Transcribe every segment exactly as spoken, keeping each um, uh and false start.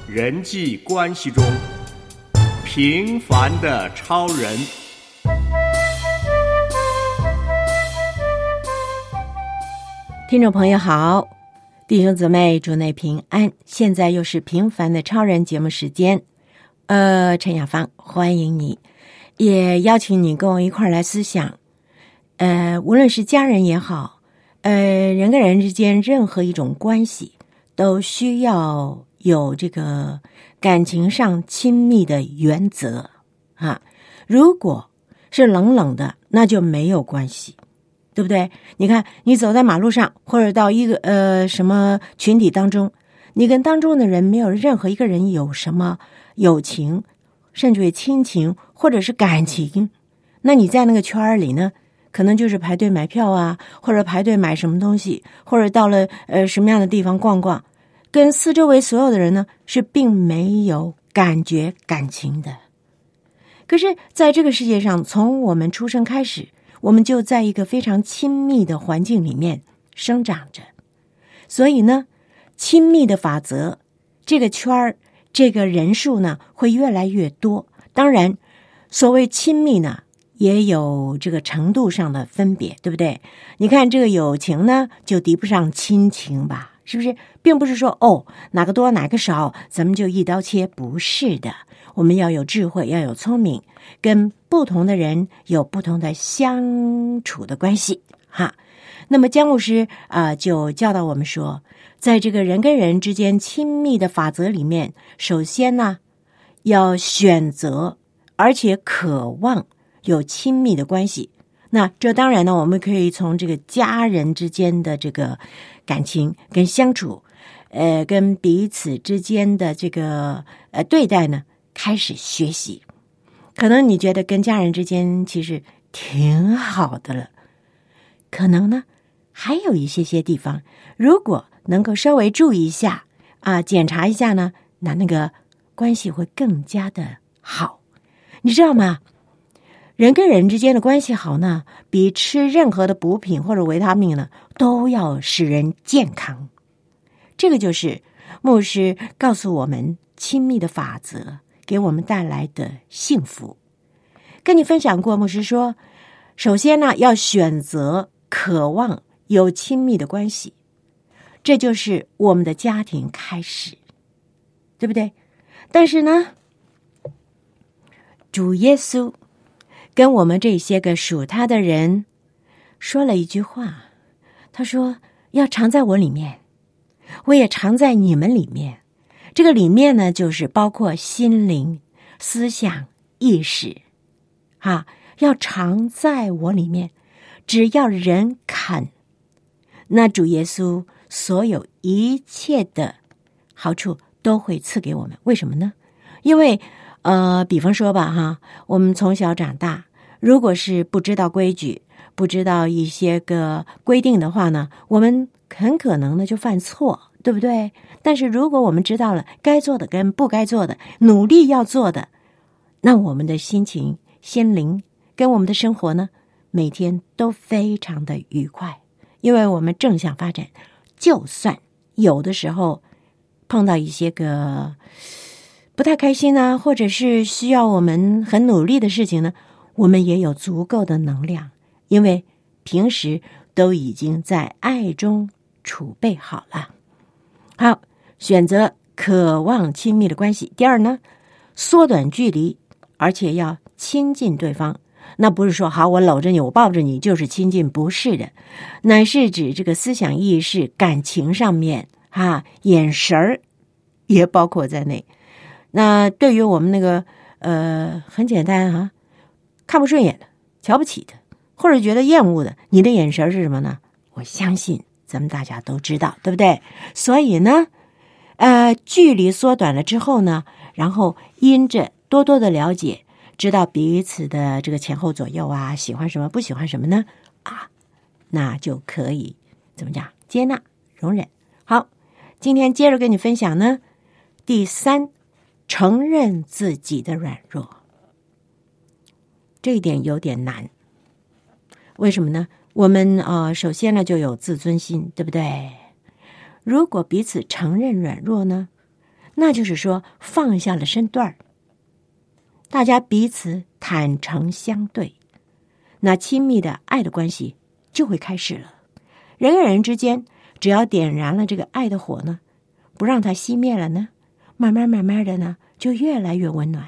人际关系中平凡的超人。 听众朋友好，弟兄姊妹主内平安，现在又是平凡的超人节目时间。呃，陈雅芳欢迎你，也邀请你跟我一块儿来思想。呃，无论是家人也好，呃，人跟人之间任何一种关系，都需要有这个感情上亲密的原则啊。如果是冷冷的，那就没有关系。对不对？你看，你走在马路上，或者到一个呃什么群体当中，你跟当中的人没有任何一个人有什么友情，甚至于亲情或者是感情，那你在那个圈里呢，可能就是排队买票啊，或者排队买什么东西，或者到了呃什么样的地方逛逛，跟四周围所有的人呢是并没有感觉感情的。可是在这个世界上，从我们出生开始，我们就在一个非常亲密的环境里面生长着，所以呢，亲密的法则，这个圈儿，这个人数呢，会越来越多。当然，所谓亲密呢，也有这个程度上的分别，对不对？你看这个友情呢，就敌不上亲情吧，是不是？并不是说哦，哪个多哪个少，咱们就一刀切，不是的。我们要有智慧，要有聪明，跟不同的人有不同的相处的关系哈。那么江牧师啊、呃，就教导我们说，在这个人跟人之间亲密的法则里面，首先呢，要选择而且渴望有亲密的关系。那这当然呢，我们可以从这个家人之间的这个感情跟相处，呃，跟彼此之间的这个呃对待呢，开始学习。可能你觉得跟家人之间其实挺好的了，可能呢还有一些些地方，如果能够稍微注意一下啊，检查一下呢，那那个关系会更加的好。你知道吗？人跟人之间的关系好呢，比吃任何的补品或者维他命呢，都要使人健康。这个就是牧师告诉我们亲密的法则给我们带来的幸福。跟你分享过，牧师说，首先呢，要选择渴望有亲密的关系，这就是我们的家庭开始，对不对？但是呢，主耶稣跟我们这些个属他的人说了一句话，他说要常在我里面，我也常在你们里面。这个里面呢，就是包括心灵、思想、意识啊，要常在我里面。只要人肯，那主耶稣所有一切的好处都会赐给我们。为什么呢？因为呃，比方说吧哈，我们从小长大，如果是不知道规矩，不知道一些个规定的话呢，我们很可能呢就犯错，对不对？但是如果我们知道了该做的跟不该做的，努力要做的，那我们的心情、心灵跟我们的生活呢，每天都非常的愉快，因为我们正向发展。就算有的时候碰到一些个不太开心啊，或者是需要我们很努力的事情呢，我们也有足够的能量，因为平时都已经在爱中储备好了。好，选择渴望亲密的关系。第二呢，缩短距离，而且要亲近对方。那不是说好我搂着你，我抱着你就是亲近，不是的，乃是指这个思想意识、感情上面啊，眼神儿也包括在内。那对于我们那个呃，很简单啊，看不顺眼的、瞧不起的，或者觉得厌恶的，你的眼神是什么呢？我相信咱们大家都知道，对不对？所以呢，呃，距离缩短了之后呢，然后因着多多的了解，知道彼此的这个前后左右啊，喜欢什么，不喜欢什么呢？啊，那就可以怎么讲？接纳、容忍。好，今天接着跟你分享呢，第三，承认自己的软弱。这一点有点难，为什么呢？我们呃，首先呢就有自尊心，对不对？如果彼此承认软弱呢， 那就是说放下了身段儿，大家彼此坦诚相对，那亲密的爱的关系就会开始了。人跟人之间，只要点燃了这个爱的火呢，不让它熄灭了呢，慢慢慢慢的呢，就越来越温暖。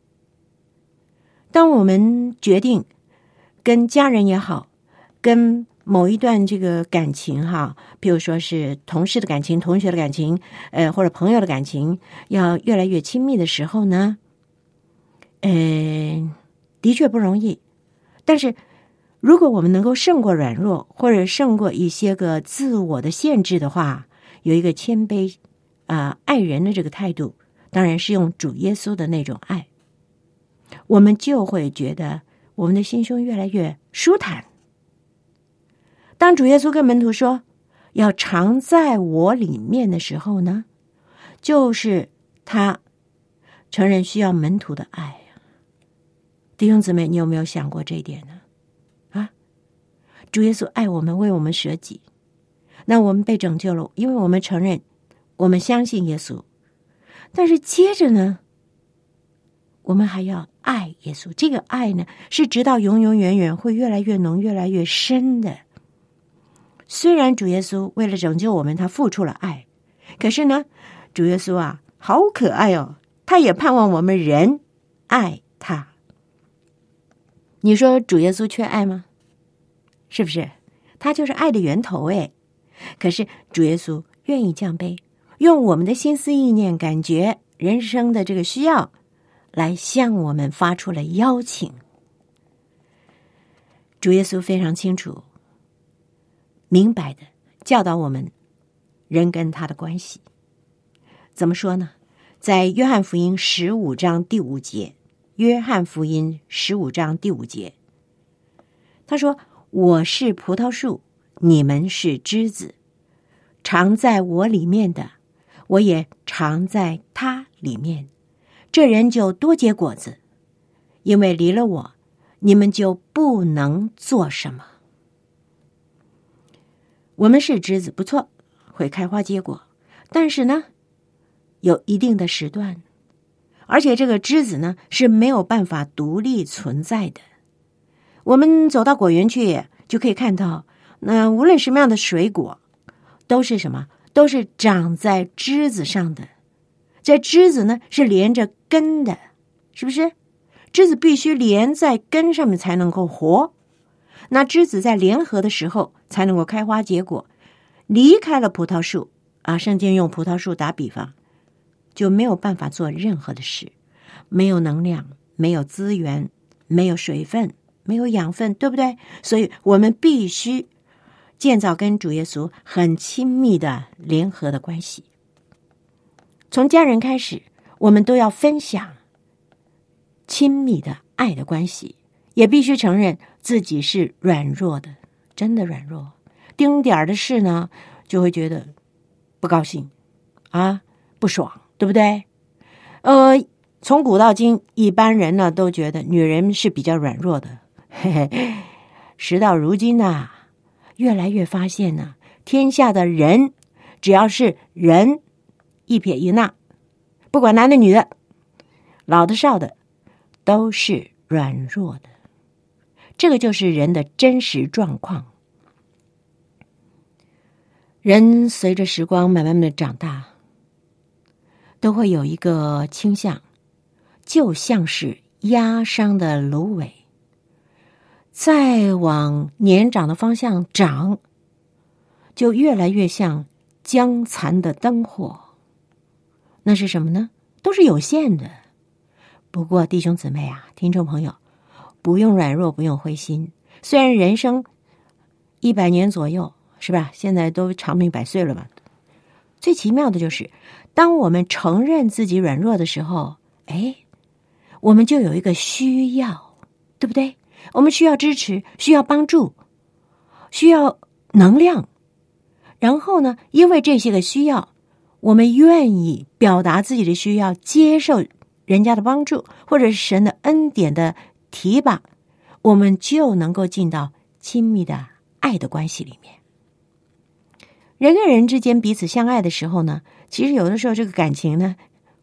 当我们决定跟家人也好，跟某一段这个感情哈，比如说是同事的感情、同学的感情，呃，或者朋友的感情，要越来越亲密的时候呢，呃，的确不容易。但是如果我们能够胜过软弱，或者胜过一些个自我的限制的话，有一个谦卑啊、呃、爱人的这个态度，当然是用主耶稣的那种爱，我们就会觉得我们的心胸越来越舒坦。当主耶稣跟门徒说要常在我里面的时候呢，就是他承认需要门徒的爱。弟兄姊妹，你有没有想过这一点呢？啊，主耶稣爱我们，为我们舍己，那我们被拯救了，因为我们承认，我们相信耶稣。但是接着呢，我们还要爱耶稣，这个爱呢，是直到永永远远会越来越浓、越来越深的。虽然主耶稣为了拯救我们，他付出了爱，可是呢，主耶稣啊，好可爱哦，他也盼望我们人爱他。你说主耶稣缺爱吗？是不是？他就是爱的源头诶。可是主耶稣愿意降卑，用我们的心思意念、感觉、人生的这个需要，来向我们发出了邀请。主耶稣非常清楚、明白的教导我们人跟他的关系。怎么说呢？在约翰福音十五章第五节，约翰福音十五章第五节，他说：我是葡萄树，你们是枝子，常在我里面的，我也常在他里面，这人就多结果子，因为离了我，你们就不能做什么。我们是枝子，不错，会开花结果，但是呢，有一定的时段，而且这个枝子呢是没有办法独立存在的。我们走到果园去，就可以看到，那无论什么样的水果，都是什么？都是长在枝子上的。这枝子呢是连着根的，是不是？枝子必须连在根上面才能够活。那枝子在联合的时候才能够开花结果。离开了葡萄树啊，圣经用葡萄树打比方，就没有办法做任何的事，没有能量，没有资源，没有水分，没有养分，对不对？所以我们必须建造跟主耶稣很亲密的联合的关系。从家人开始，我们都要分享亲密的爱的关系，也必须承认自己是软弱的，真的软弱。丁点儿的事呢，就会觉得不高兴啊，不爽，对不对？呃，从古到今，一般人呢都觉得女人是比较软弱的。嘿嘿，时到如今呐，越来越发现呢，天下的人只要是人，一撇一捺，不管男的女的，老的少的，都是软弱的。这个就是人的真实状况。人随着时光慢慢的长大，都会有一个倾向，就像是压伤的芦苇，再往年长的方向长，就越来越像将残的灯火。那是什么呢？都是有限的。不过弟兄姊妹啊，听众朋友，不用软弱，不用灰心。虽然人生一百年左右，是吧？现在都长命百岁了嘛。最奇妙的就是，当我们承认自己软弱的时候，哎，我们就有一个需要，对不对？我们需要支持，需要帮助，需要能量。然后呢，因为这些个需要，我们愿意表达自己的需要，接受人家的帮助，或者是神的恩典的提拔，我们就能够进到亲密的爱的关系里面。人跟人之间彼此相爱的时候呢，其实有的时候这个感情呢，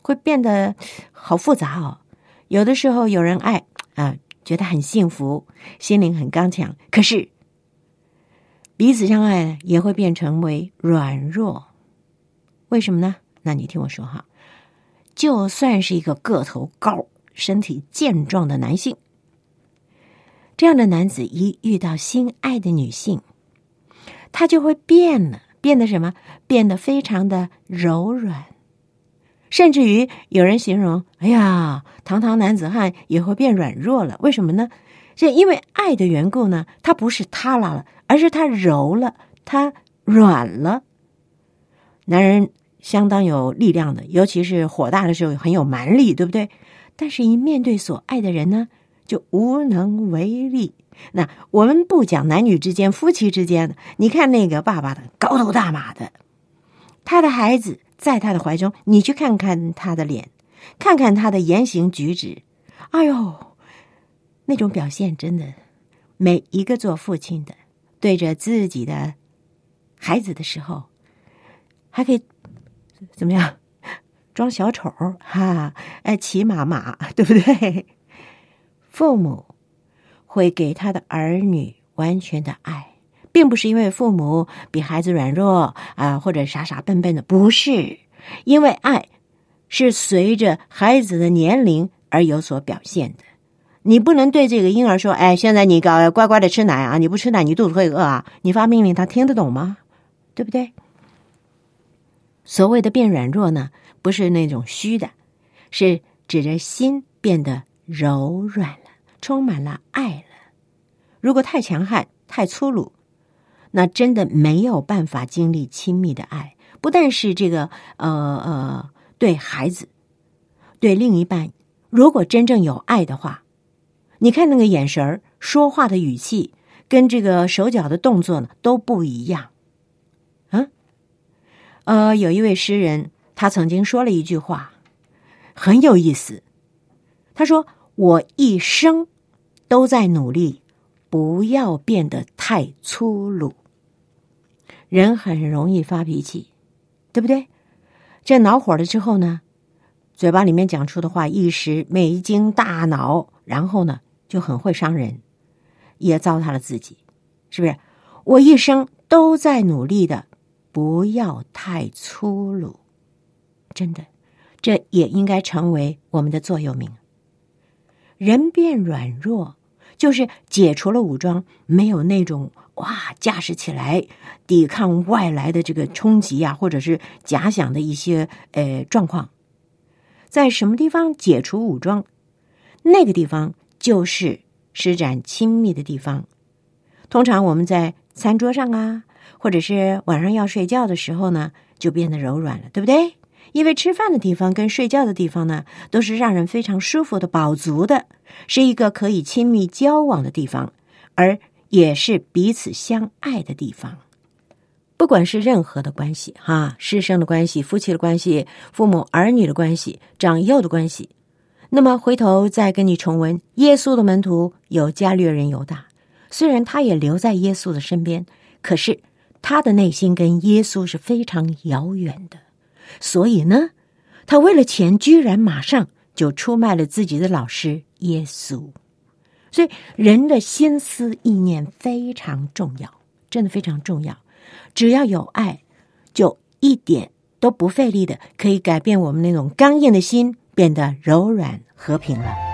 会变得好复杂哦。有的时候有人爱啊，觉得很幸福，心灵很刚强，可是彼此相爱也会变成为软弱。为什么呢？那你听我说哈，就算是一个个头高、身体健壮的男性，这样的男子一遇到心爱的女性，他就会变了，变得什么？变得非常的柔软，甚至于有人形容，哎呀，堂堂男子汉也会变软弱了。为什么呢？是因为爱的缘故呢，他不是塌了，而是他柔了，他软了。男人相当有力量的，尤其是火大的时候很有蛮力，对不对？但是一面对所爱的人呢，就无能为力。那我们不讲男女之间、夫妻之间的，你看那个爸爸的高头大马的，他的孩子在他的怀中，你去看看他的脸，看看他的言行举止，哎呦，那种表现真的，每一个做父亲的对着自己的孩子的时候，还可以怎么样装小丑哈，哎，骑马马，对不对？父母会给他的儿女完全的爱，并不是因为父母比孩子软弱啊，或者傻傻笨笨的，不是，因为爱是随着孩子的年龄而有所表现的。你不能对这个婴儿说，哎，现在你搞乖乖的吃奶啊，你不吃奶你肚子会饿啊，你发命令他听得懂吗？对不对？所谓的变软弱呢，不是那种虚的，是指着心变得柔软了，充满了爱了。如果太强悍、太粗鲁，那真的没有办法经历亲密的爱。不但是这个呃呃，对孩子，对另一半，如果真正有爱的话，你看那个眼神儿、说话的语气，跟这个手脚的动作呢都不一样。啊，呃，有一位诗人，他曾经说了一句话，很有意思。他说：“我一生都在努力，不要变得太粗鲁。”人很容易发脾气，对不对？这恼火了之后呢，嘴巴里面讲出的话一时没经大脑，然后呢就很会伤人，也糟蹋了自己，是不是？我一生都在努力的，不要太粗鲁。真的，这也应该成为我们的座右铭。人变软弱，就是解除了武装，没有那种哇架势起来抵抗外来的这个冲击啊，或者是假想的一些呃状况。在什么地方解除武装，那个地方就是施展亲密的地方。通常我们在餐桌上啊，或者是晚上要睡觉的时候呢，就变得柔软了，对不对？因为吃饭的地方跟睡觉的地方呢，都是让人非常舒服的、饱足的，是一个可以亲密交往的地方，而也是彼此相爱的地方。不管是任何的关系哈，师生的关系、夫妻的关系、父母儿女的关系、长幼的关系，那么回头再跟你重温，耶稣的门徒有加略人犹大，虽然他也留在耶稣的身边，可是他的内心跟耶稣是非常遥远的。所以呢，他为了钱居然马上就出卖了自己的老师耶稣。所以人的心思意念非常重要，真的非常重要。只要有爱，就一点都不费力的可以改变我们那种刚硬的心，变得柔软和平了。